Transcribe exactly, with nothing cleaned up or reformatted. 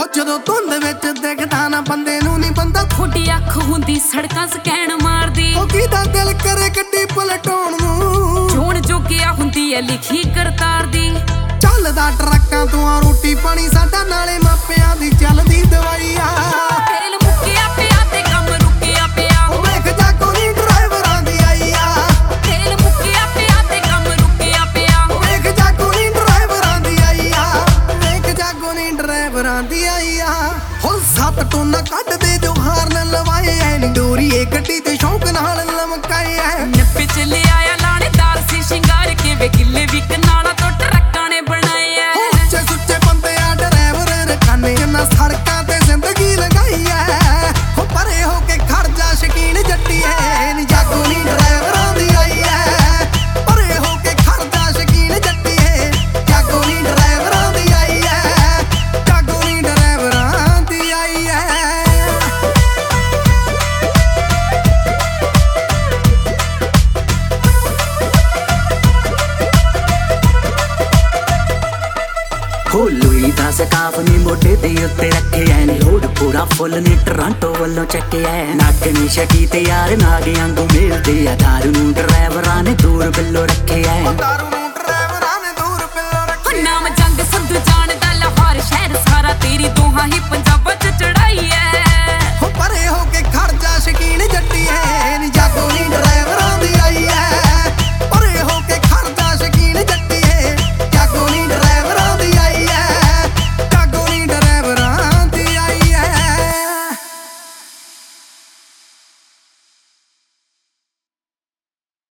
ਹੋ ਜਦੋਂ ਧੁੰਦ ਵਿੱਚ ਦਿਖਦਾ ਨਾ ਬੰਦੇ ਨੂੰ ਨਹੀਂ ਬੰਦਾ। ਥੋੜੀ ਅੱਖ ਹੁੰਦੀ ਸੜਕਾਂ ਸਕੈਨ ਮਾਰਦੀ, ਉਹ ਕਿਹਦਾ ਦਿਲ ਕਰੇ ਗੱਡੀ ਪਲਟਾਉਣ ਨੂੰ। ਚੋਣ ਜੋਗਿਆ ਹੁੰਦੀ ਐ ਲਿਖੀ ਕਰਤਾਰ ਦੀ। ਚੱਲਦਾ ਟਰੱਕਾਂ ਤੋਂ ਆ ਰੋਟੀ ਪਾਣੀ ਸਾਡਾ, ਨਾਲੇ ਮਾਪਿਆਂ ਦੀ ਚੱਲਦੀ ਦਵਾਈ ਆ। ਤੇਲ ਮੁੱਕਿਆ ਪਿਆ ਤੇ ਕੰਮ ਰੁਕਿਆ ਪਿਆ, ਉਹ ਵੇਖ ਜਾਗੋ ਨੀ ਡਰਾਈਵਰਾਂ ਦੀ ਆਈ ਆ। ਤੇਲ ਮੁੱਕਿਆ ਪਿਆ ਤੇ ਕੰਮ ਰੁਕਿਆ ਪਿਆ। ਉਹ ਵੇਖ ਜਾਗੋ ਨੀ ਡਰਾਈਵਰਾਂ ਦੀ ਆਈ ਆ। ਵੇਖ ਜਾਗੋ ਨੀ ਡਰਾਈਵਰਾਂ ਦੀ ਆਈ ਆ। ਹੁਣ ਸੱਤ ਟੋਨਾ ਕੱਢਦੇ ਜੋ ਹਾਰਨ ਲਵਾਏ ਐ ਨੀ ਡੋਰੀ ਏ ਗੱਡੀ ਤੇ ਸ਼ੌਂਕ ਨਾਲ ਲਮਕਾਏ ਐ। ਨੱਪੇ ਚੱਲੇ ਆਇਆ ਲਾਣੇਦਾਰ ਸੀ ਸ਼ਿੰਗਾਰ ਕੇ ਵੇ ਗਿੱਲੇ ਵੀ ਕਨਾਲਾਂ ਤੋਂ ਟਰੱਕਾਂ ਨੇ ਬਣਾਏ ਐ। ਉੱਚੇ ਸੁੱਚੇ ਬੰਦੇ ਆ ਡਰਾਈਵਰ ਰਕਾਨੇ, ਕਿੰਨਾ ਸੜਕਾਂ ਤੇ ਜ਼ਿੰਦਗੀ ਲੰਘਾਈ ਐ। ਹੋ ਪਰੇ ਹੋ ਕੇ ਖੜ ਜਾ ਸ਼ਕੀਨ ਜੱਟੀ ਐ, ਨੀ ਜਾਗੋ ਨੀ ਡਰਾਈਵਰਾਂ ਦੀ ਆਈ ਐ। ਪਰੇ ਹੋ ਕੇ ਖੜ ਜਾ ਸ਼ਕੀਨ ਜੱਟੀ ਐ, ਜਾਗੋ ਨੀ ਡਰਾਈਵਰਾਂ ਦੀ ਆਈ ਐ। ਜਾਗੋ ਨੀ ਡਰਾਈਵਰਾਂ ਦੀ ਆਈ ਐ। ਹੋ ਲੁਈ ਦਾ ਸਕਾਫ ਨੀ ਮੋਢੇ ਦੇ ਉੱਤੇ ਰੱਖਿਆ ਨੀ, ਹੋੜ ਪੂਰਾ ਫੁੱਲ ਨੀ ਟਰਾਂਟੋ ਵੱਲੋਂ ਚੱਕਿਆ। ਨੱਕ ਨੀ ਛਕੀ ਤੇ ਯਾਰ ਨਾਗਿਆਂ ਨੂੰ ਮਿਲਦੇ ਆ, ਦਾਰੂ ਨੂੰ ਡਰਾਈਵਰਾਂ ਨੇ ਦੂਰ ਬਿੱਲੋ ਰੱਖਿਆ। ਦਾਰੂ ਨੂੰ ਡਰਾਈਵਰਾਂ ਨੇ ਦੂਰ ਬਿੱਲੋ ਰੱਖਿਆ। ਨਾਮ ਜੰਗ ਸੰਧੂ ਜਾਣਦਾ ਲਾਹੌਰ ਸ਼ਹਿਰ ਸਾਰਾ, ਤੇਰੀ ਦੋਹਾਂ ਹੀ ਪੰਜਾਬਾਂ ਚ ਚੜਾਈ ਐ।